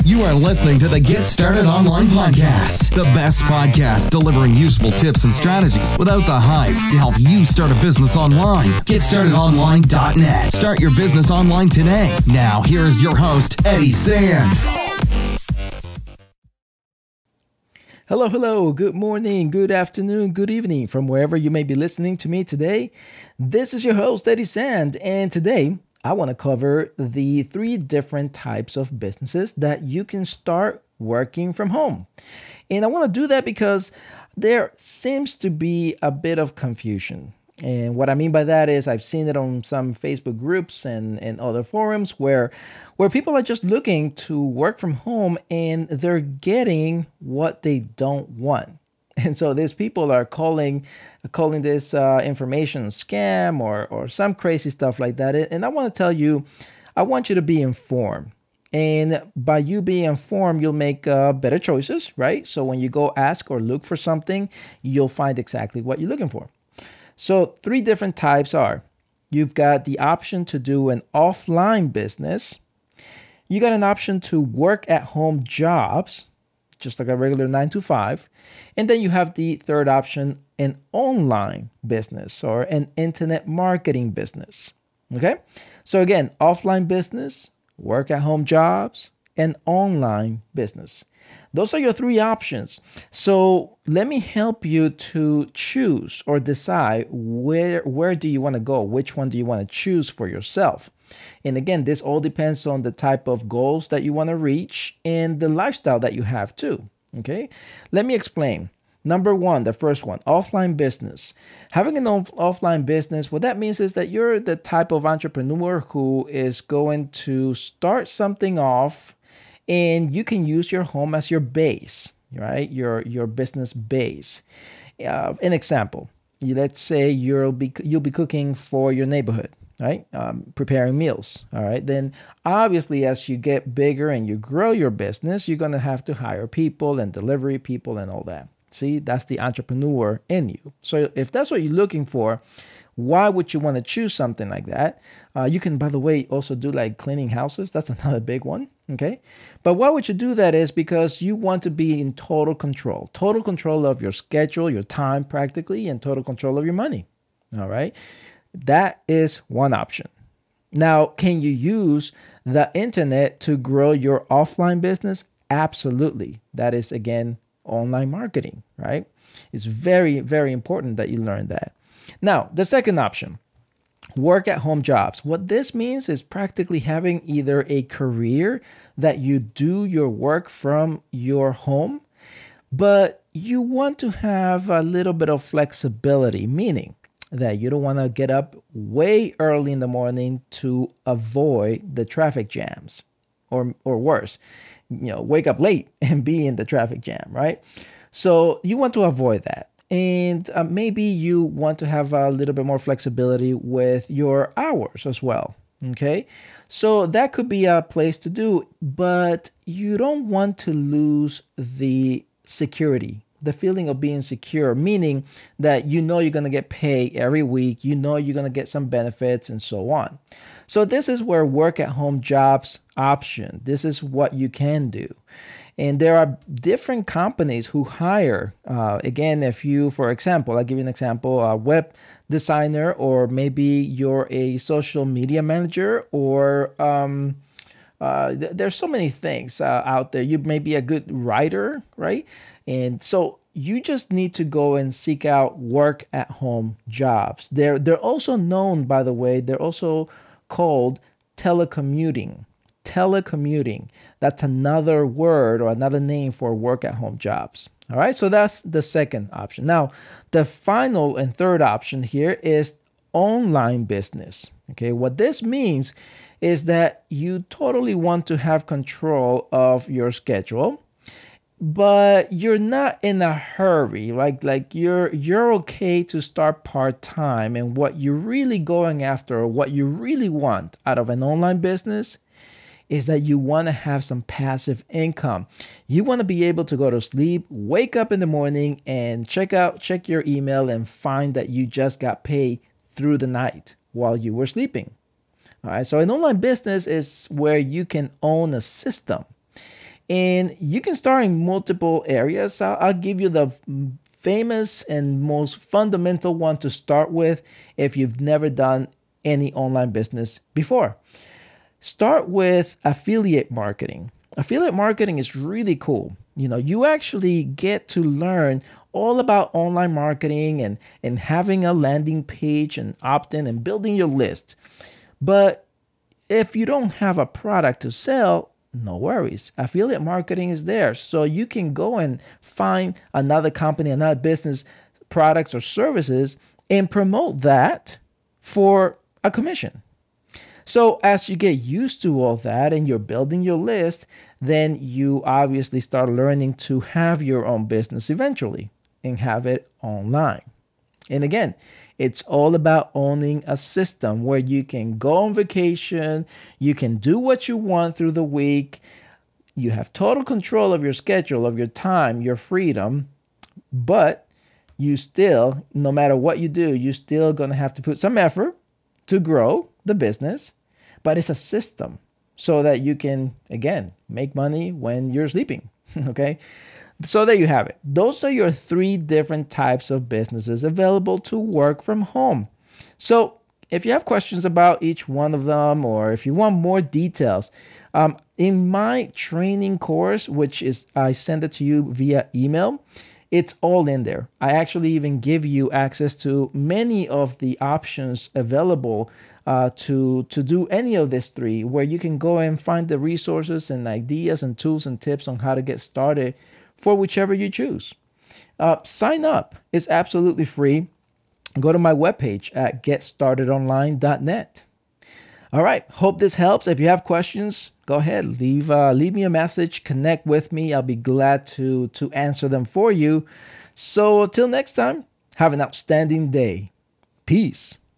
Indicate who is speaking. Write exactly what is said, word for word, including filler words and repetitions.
Speaker 1: You are listening to the Get Started Online podcast, the best podcast delivering useful tips and strategies without the hype to help you start a business online. get started online dot net. Start your business online today. Now, here is your host, Eddie Sand.
Speaker 2: Hello, hello. Good morning, good afternoon, good evening from wherever you may be listening to me today. This is your host, Eddie Sand, and today I want to cover the three different types of businesses that you can start working from home. And I want to do that because there seems to be a bit of confusion. And what I mean by that is I've seen it on some Facebook groups and, and other forums where where people are just looking to work from home and they're getting what they don't want. And so these people are calling calling this uh, information scam or or some crazy stuff like that. And I want to tell you, I want you to be informed. And by you being informed, you'll make uh, better choices, right? So when you go ask or look for something, you'll find exactly what you're looking for. So three different types are, you've got the option to do an offline business. You got an option to work at home jobs, just like a regular nine to five. And then you have the third option, an online business or an internet marketing business. Okay. So again, offline business, work at home jobs, and online business. Those are your three options. So let me help you to choose or decide where, where do you want to go? Which one do you want to choose for yourself? And again, this all depends on the type of goals that you want to reach and the lifestyle that you have too. Okay, let me explain. Number one, the first one, offline business. Having an off- offline business, what that means is that you're the type of entrepreneur who is going to start something off and you can use your home as your base, right? Your, your business base. Uh, an example, let's say you'll be, you'll be cooking for your neighborhood. Right? Um, preparing meals. All right. Then obviously, as you get bigger and you grow your business, you're going to have to hire people and delivery people and all that. See, that's the entrepreneur in you. So if that's what you're looking for, why would you want to choose something like that? Uh, you can, by the way, also do like cleaning houses. That's another big one. Okay. But why would you do that is because you want to be in total control, total control of your schedule, your time practically, and total control of your money. All right. That is one option. Now, can you use the internet to grow your offline business? Absolutely. That is, again, online marketing, right? It's very, very important that you learn that. Now, the second option, work at home jobs. What this means is practically having either a career that you do your work from your home, but you want to have a little bit of flexibility, meaning that you don't want to get up way early in the morning to avoid the traffic jams, or or worse, you know, wake up late and be in the traffic jam, right? So you want to avoid that. And uh, maybe you want to have a little bit more flexibility with your hours as well. Okay. So that could be a place to do, but you don't want to lose the security, the feeling of being secure, meaning that you know you're going to get paid every week, you know you're going to get some benefits and so on. So this is where work at home jobs option. This is what you can do. And there are different companies who hire, uh, again, if you, for example, I'll give you an example, a web designer, or maybe you're a social media manager, or um, uh, th- there's so many things uh, out there. You may be a good writer, right? And so you just need to go and seek out work at home jobs. They're, they're also known, by the way, they're also called telecommuting. Telecommuting. That's another word or another name for work at home jobs. All right. So that's the second option. Now, the final and third option here is online business. Okay. What this means is that you totally want to have control of your schedule, but you're not in a hurry. Like, like you're you're okay to start part-time, and what you're really going after, or what you really want out of an online business, is that you want to have some passive income. You want to be able to go to sleep, wake up in the morning, and check out check your email and find that you just got paid through the night while you were sleeping. All right, so an online business is where you can own a system. And you can start in multiple areas. I'll, I'll give you the famous and most fundamental one to start with if you've never done any online business before. Start with affiliate marketing. Affiliate marketing is really cool. You know, you actually get to learn all about online marketing and, and having a landing page and opt-in and building your list. But if you don't have a product to sell, no worries. Affiliate marketing is there. So you can go and find another company, another business, products or services, and promote that for a commission. So as you get used to all that and you're building your list, then you obviously start learning to have your own business eventually and have it online. And again, it's all about owning a system where you can go on vacation, you can do what you want through the week, you have total control of your schedule, of your time, your freedom, but you still, no matter what you do, you're still going to have to put some effort to grow the business, but it's a system so that you can, again, make money when you're sleeping, okay? So there you have it. Those are your three different types of businesses available to work from home. So if you have questions about each one of them, or if you want more details, um, in my training course, which is I send it to you via email, it's all in there. I actually even give you access to many of the options available uh, to, to do any of these three, where you can go and find the resources and ideas and tools and tips on how to get started for whichever you choose. Uh, sign up. It's absolutely free. Go to my webpage at get started online dot net. All right. Hope this helps. If you have questions, go ahead. Leave uh, leave me a message. Connect with me. I'll be glad to, to answer them for you. So until next time, have an outstanding day. Peace.